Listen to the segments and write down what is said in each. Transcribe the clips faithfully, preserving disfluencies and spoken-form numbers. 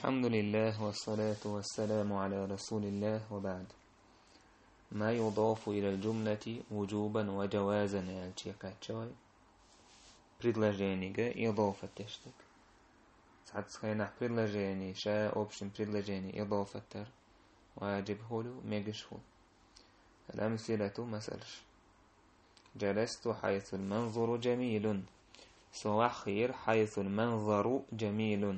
الحمد لله والصلاة والسلام على رسول الله وبعد. ما يضاف إلى الجملة وجوبا وجوازا يعني شوي предложение إضافة تشتك ساعات سخينا предложение شاء أوبشن предложение إضافة تر واجب هولو ميجش هول. الأمثلة مسألش جلست حيث المنظر جميل سوحير حيث المنظر جميل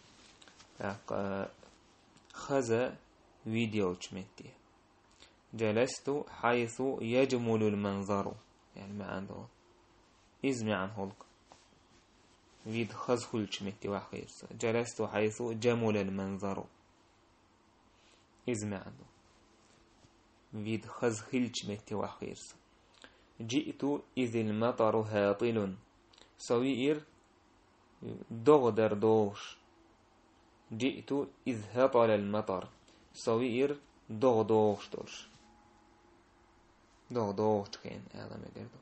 خذ فيديو تشمتي جلست حيث يجمل المنظر يعني ما عنده إزمي عن هولك فيد خذ هل تشمتي وحير جلست حيث جمل المنظر إزمي عنده فيد خذ هل تشمتي وحير جئت إذ المطر هاطل سوير دغدر دوش جئت إذ هطل المطر صوير دغدوش دورش دغدوش كين هذا ما قردو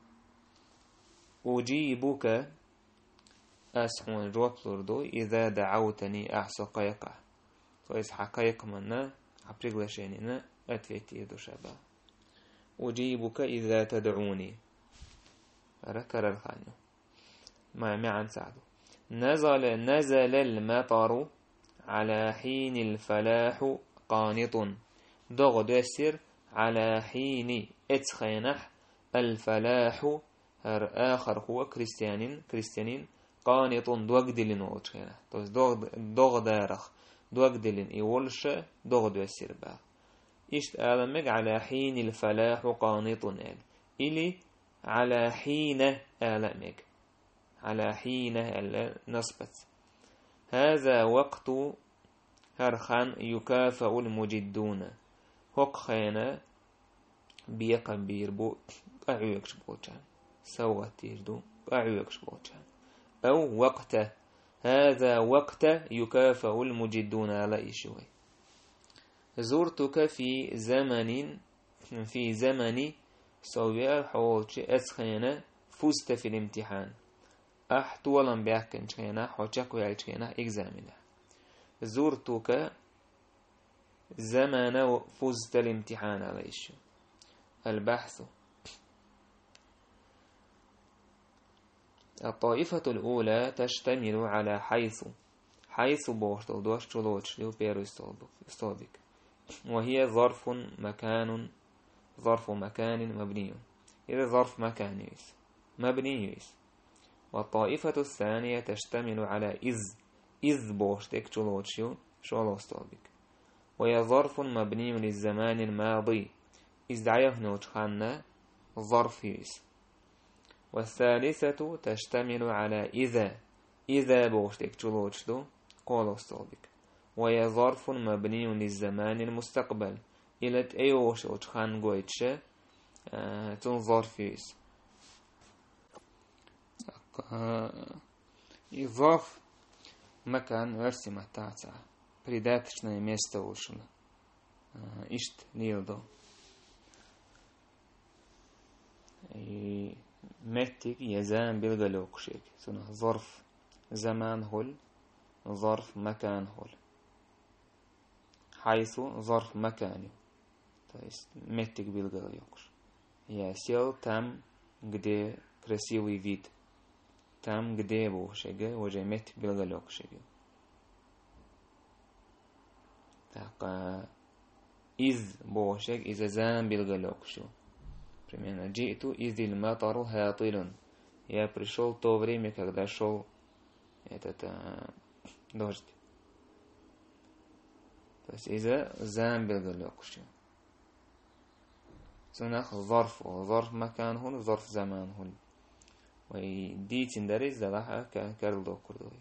أجيبك أسحون جواب لردو إذا دعوتني أحسو قيقة فإذ حقيق منا عبرق لشينينا أتفيتي يدو شابا أجيبك إذا تدعوني ركر الخانو ما معا سعدو نزل نزل المطر على حين الفلاح قانط دغد يسير على حين اتخينح الفلاح هر آخر هو كريستيانين كريستيانين قانط دوغدلين واتخينح دغد يرخ دوغدلين يولش دغد يسير با إشت آلمك على حين الفلاح قانط آل إلي على حين آلمك على حين نصبت هذا وقت هرخان يكافأ المجدون هق خينا بيقا بيربو أعيوكش بوچان سوغة تيردو أعيوكش بوچان أو وقت هذا وقت يكافأ المجدون على إشوي زرتك في زمن في زمن سوير حوالش أسخينا فزت في الامتحان أحتولا بيحكن شخينا حوشك ويالشخينا إكزامنا زرتك زمان فزت الامتحان على إيش البحث. الطائفة الأولى تشتمل على حيث حيث بوشتل دوش تلوش لو بيرو يستوبك وهي ظرف مكان ظرف مكان مبني إذا ظرف مكان يس مبني يس. والطائفة الثانية تشتمل على إذ إذ بوشتك تلوشيو شو استوبك وهي ظرف مبني للزمان الماضي إذ دعيه نوتخانا ظرف يس. والثالثة تشتمل على إذا إذا بوشتك تلوشدو قول استوبك وهي ظرف مبني للزمان المستقبل إلى أيوش وتخان قويتش آه تنظرف يس. إضاف مكان ورسمة تاعتا بريداتشنا ميستا وشنا إشت نيلدو متك يزان بالغلوكشيك سنة ظرف زمان هول ظرف مكان هول حيث ظرف مكاني متك بالغلوكش يا سيل там где красивый вид там где бошеге уже мет بالغلوكشيك так إذ بوشك إذا زان بالغلوكشو примерно جئت إذ المطر هاطل я пришел то время когда шел этот дождь то есть إذا زان بالغلوكشو سنخ ظرف ظرف مكان هون ظرف زمان هون ودي تندرس زلاحة كاردو كردوي.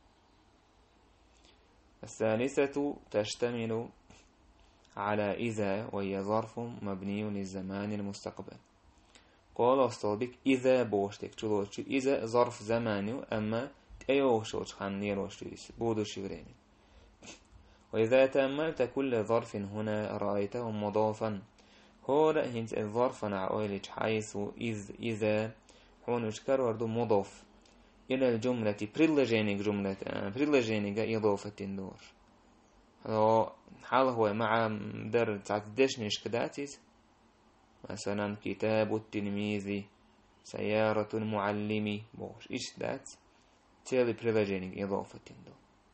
الثالثة تشتمل على إذا وهي ظرف مبني للزمان المستقبل قال أصطابك إذا بوشتك تلوش إذا ظرف زماني أما تأيوشوش خانير وشتويس بودو شغريني. وإذا تأملت كل ظرف هنا رأيته مضافا هو هنت الظرف نعويلج حيث إذ إذا هون يشكر وردو مضاف إلى الجملة предложение جملة предложение إضافة دور حال هو مع در تعدشنش كداتيز مثلا كتاب التلميذ سيارة المعلم بوش إيش دات تيلي بريلاجينيك إضافة دو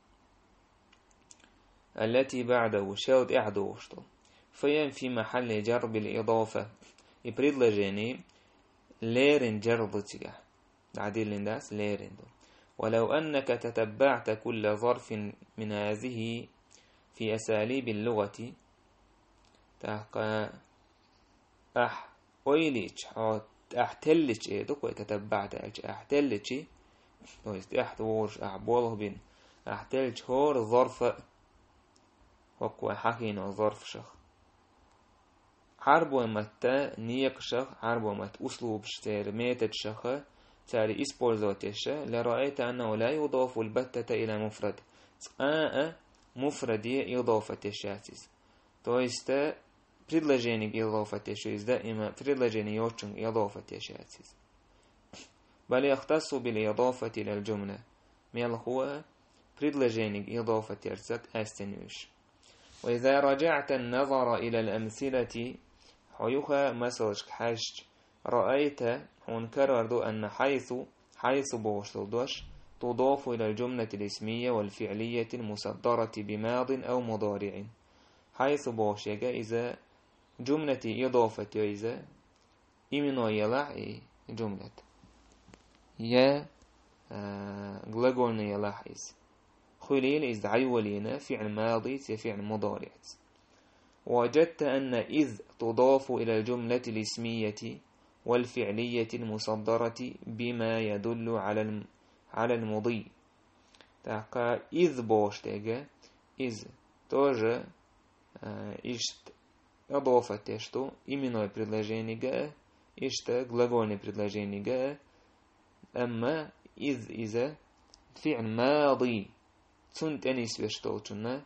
التي بعده شود إعدوشتو فين في محل جر بالإضافة بريلاجيني ليرن جرضتك عديل لنداس ليرن دو ولو أنك تتبعت كل ظرف من هذه في أساليب اللغة تحقى أح أويليش أحتلش إيه دوكو تتبعت أحتلش تويست أحتورش أحبوله بين أحتلش هور ظرف وكو حكينا ظرف شخ حرب ومتى نيك شخ حرب ومت أسلوب شتير ميتة شخ تاري إسبولزوتيش لرأيت أنه لا يضاف البتة إلى مفرد آه مفردية إضافة الشاتيز تويست предложение إضافة الشاتيز دائما предложение يوتشن إضافة الشاتيز بل يختص بالإضافة إلى الجملة ميل هو предложение إضافة الرسك أستنوش وإذا رجعت النظر إلى الأمثلة حيوها مسلش حشج رأيت ونكرر أن حيث حيث بوشتلدوش تضاف إلى الجملة الاسمية والفعلية المصدرة بماض أو مضارع حيث بوشيغا إذا جملة إضافة إذا إمنو يلح جملة يا غلقولنا يلح إذ خليل إذ عيولينا فعل ماضي فعل مضارع وجدت أن إذ تضاف إلى الجملة الاسمية والفعلية المصدرة بما يدل على على المضي تاقا إذ بوش تيجا إذ توجه إشت أضافة تشتو إمنوي предложение إشت глагольное предложение أما إذ إذا فعل ماضي تنت أنيس بشتوتنا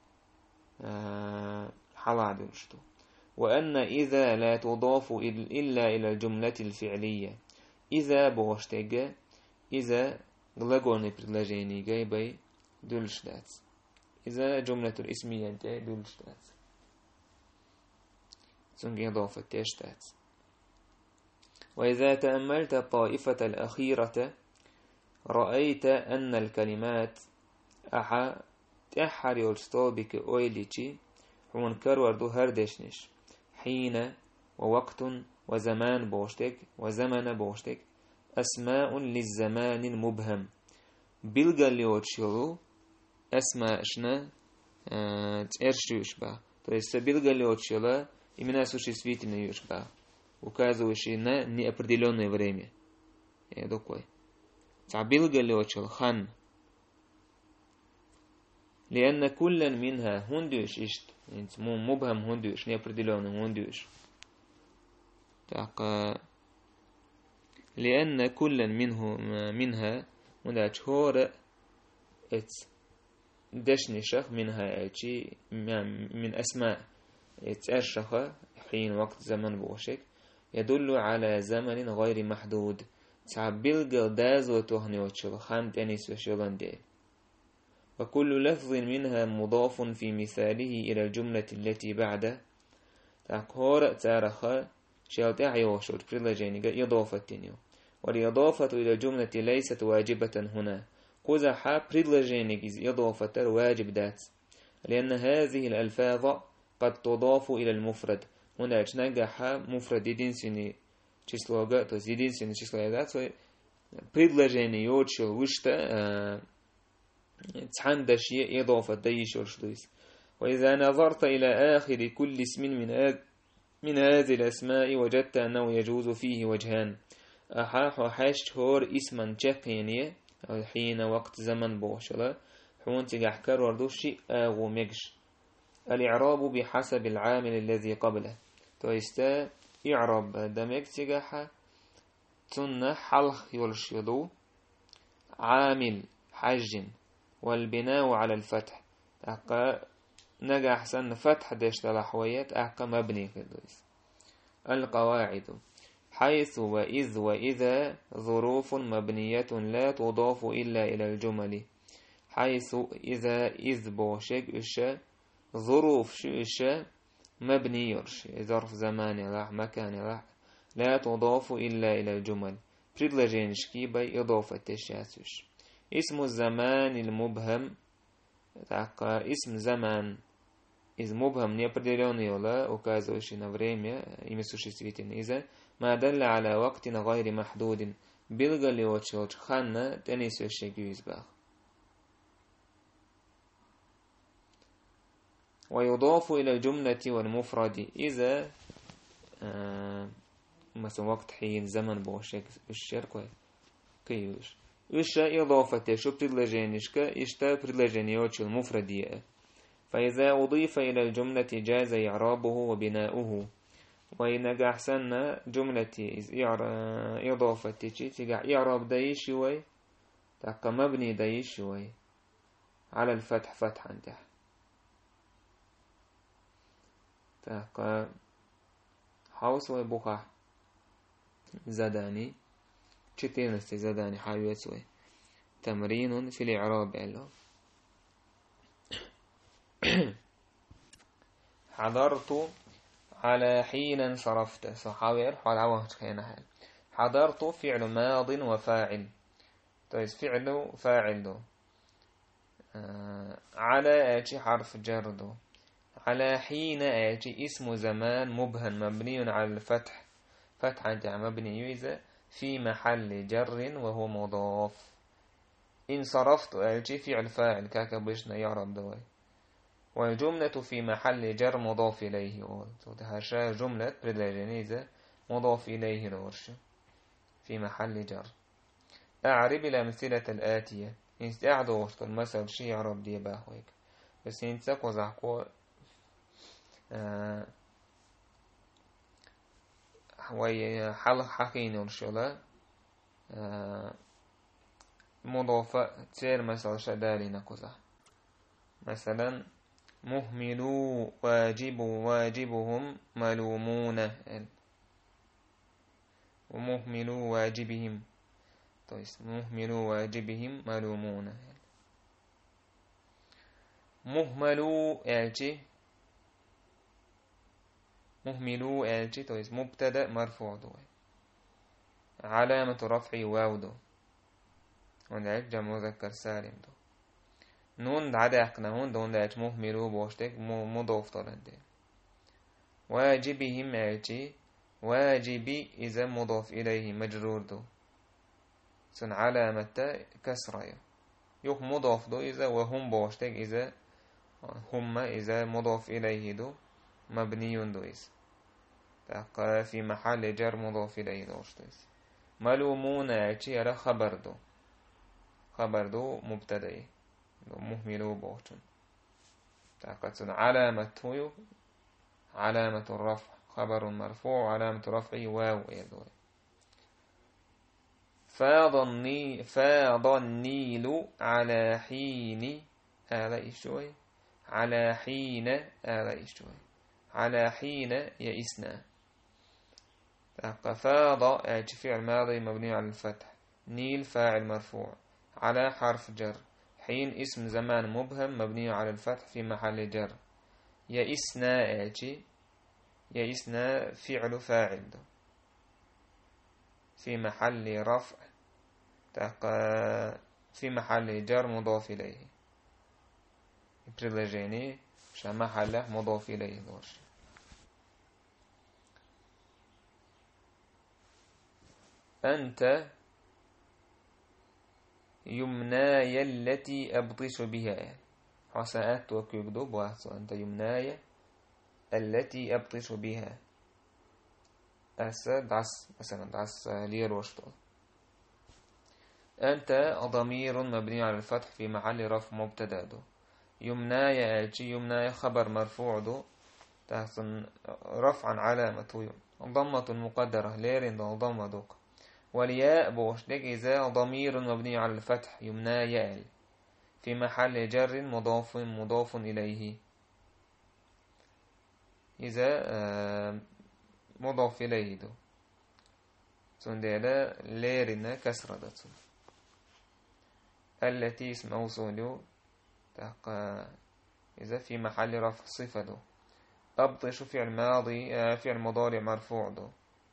حلاد بشتو وأن إذا لا تضاف إلا إلى الجملة الفعلية إذا بوش تيجا إذا глагольное предложение جايبي دولشتات إذا جملة الاسمية جاي دولشتات سنجي إضافة تشتات وإذا تأملت الطائفة الأخيرة رأيت أن الكلمات أحا تحر يلستوبك أويليشي ونكر وردو هردشنش حين ووقت وزمان بوشتك وزمن بوشتك أسماء للزمان المبهم بلغاليوت شلو أسماء شنا تأرشيوش با то есть بلغاليوت شلا имена существительные ба указывающие на неопределенное время я такой بلغاليوت شل خان لأن كل منها هندوش إشت مبهم هندوش неопределенный هندوش تاق لأن كل منه منها مداش هور ات دشني شخ منها اتشي من أسماء اتأشخ حين وقت زمن بوشك يدل على زمن غير محدود تعبيل قلداز وتهني وتشل خامت أنيس وشلان دي وكل لفظ منها مضاف في مثاله إلى الجملة التي بعده تاقهور تارخ شلت أعيوشل предложение إضافة تنيو والإضافة إلى الجملة ليست واجبة هنا قزح предложение إذ إضافة واجب دات لأن هذه الألفاظ قد تضاف إلى المفرد هنا نجح مفرد يدينسيني число то есть единственное число является предложение يوتشل وشتا تحندش إضافة ديشل شلويس وإذا نظرت إلى آخر كل اسم من من هذه الأسماء وجدت أنه يجوز فيه وجهان أحاح وحشت هور اسما تشقيني حين وقت زمن بوشلا حون تجحكر وردو شيء أغو مجش الإعراب بحسب العامل الذي قبله تويستا إعراب دمك تجح تن حلخ يلشدو عامل حج والبناء على الفتح أقا نجح سن فتح دشت الحويات أقا مبني كدويس القواعد حيث وإذ وإذا ظروف مبنية لا تضاف إلا إلى الجمل حيث إذا إذ بوشك إشا ظروف شيش مبني يرش ظرف زمان راح مكان راح لا تضاف إلا إلى الجمل предложенческий باي إضافة تشاسوش اسم الزمان المبهم تاقا اسم زمان из мубхам неопределенный ولا указывающий на время имя существительное إذا ما دل على وقت غير محدود بلغ لوجه خانة تنسي الشيء يزبخ ويضاف إلى الجملة والمفرد إذا آه مثلا وقت حين زمن بوشك الشرق كيوش إيش إضافة شو предложенишка إشتا предложение المفردية فإذا أضيف إلى الجملة جاز إعرابه وبناؤه وإن جحسنا جملة إضافة تيجي إعراب داي شوي تاقا مبني داي شوي على الفتح فتحا تحت تاقا حوس وبخح زداني چتينستي زداني حاويتوي تمرين في الإعراب له حضرت على حين انصرفت صحاوي حال عوض خينا حضرت فعل ماض وفاعل طيب فعل فاعل دو آه على آتي حرف جر دو على حين آتي اسم زمان مبهم مبني على الفتح فتحا مبني إذا في محل جر وهو مضاف انصرفت آتي فعل فاعل كاكا بشنا يعرب دوي والجملة في محل جر مضاف إليه هاشا جملة предложение مضاف إليه الورش في محل جر أعرب الأمثلة الآتية إنستعد وقت المثل شي يعرب دي باهويك بس ينتسك وزحكو وي حل حقين ورشولا مضافة تير مثل شدالي نكوزح مثلا مهملوا واجب واجبهم ملومون ومهملوا واجبهم طيب مهملوا واجبهم ملومون مهملوا آتي مهملوا آتي طيب مبتدأ مرفوع دو علامة رفع واو دو ونعك جمع مذكر سالم دو نون عدا حقنا هون دون داش مهملو بوشتك مضاف طالنده واجبهم آتي واجبي إذا مضاف إليه مجرور دو سن علامة كسرية يوك مضاف دو إذا وهم بوشتك إذا هم إذا مضاف إليه دو مبني دو إذا تقى في محل جر مضاف إليه دوشتك ملومون آتي على خبر دو خبر دو مبتدئ مهملو بوشتن تاقتن علامة هو علامة الرفع خبر مرفوع علامة رفعه واو يدوي فاض النيل فاض النيل على حين هذا إشوي على حين هذا إشوي على حين يئسنا تاق فاض أجي فعل ماضي مبني على الفتح نيل فاعل مرفوع على حرف جر حين اسم زمان مبهم مبني على الفتح في محل جر يئسنا آتي يئسنا فعل فاعل دو في محل رفع في محل جر مضاف إليه предложение في محل مضاف إليه دوش أنت يمناي التي أبطش بها حسنات وكيكدوب وحسن أنت يمناي التي أبطش بها أسا دعس مثلا دعس لير وشطل أنت ضمير مبني على الفتح في محل رفع مبتدأ دو يمناي آتي يمناي خبر مرفوع دو تحسن رفعا علامة ضمة مقدرة لير ضمة دوك والياء بوشتك إذا ضمير مبني على الفتح يمنى يال في محل جر مضاف مضاف إليه إذا مضاف إليه دو سندلا ليرنا كسرة دتو التي اسم موصول تحقى إذا في محل رفع صفة دو. أبطش فعل ماضي آه فعل مضارع مرفوع دو.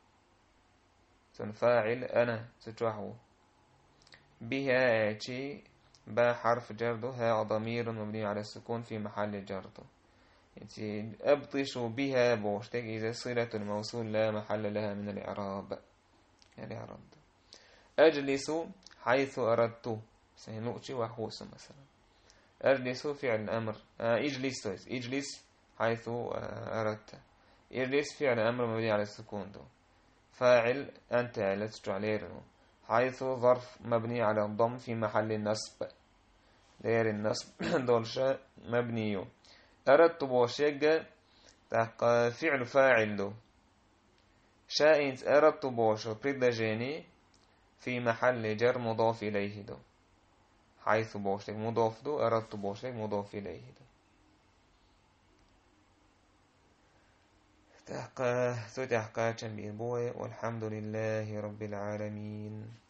فاعل أنا ستوحو. بها آتي با حرف جردو ها ضمير مبني على السكون في محل جردو. أبطش بها بوشتك إذا صلة الموصول لا محل لها من الإعراب. الإعراب أجلس حيث أردت سينؤتي وحوس مثلا. أجلس فعل الأمر آه إجلس إجلس حيث آه أردت. إجلس فعل الأمر مبني على السكون دو. فاعل أنت لست عليه. حيث ظرف مبني على الضم في محل النصب. دير النصب دولشة مبني. أردت بوشيق تحق فعل فاعل دو. شائنت أردت بوشو بريد جاني في محل جر مضاف إليه دو. حيث بوشيق مضاف دو أردت بوشيق مضاف إليه دو. تحق ستحق تنبيه بوي والحمد لله رب العالمين.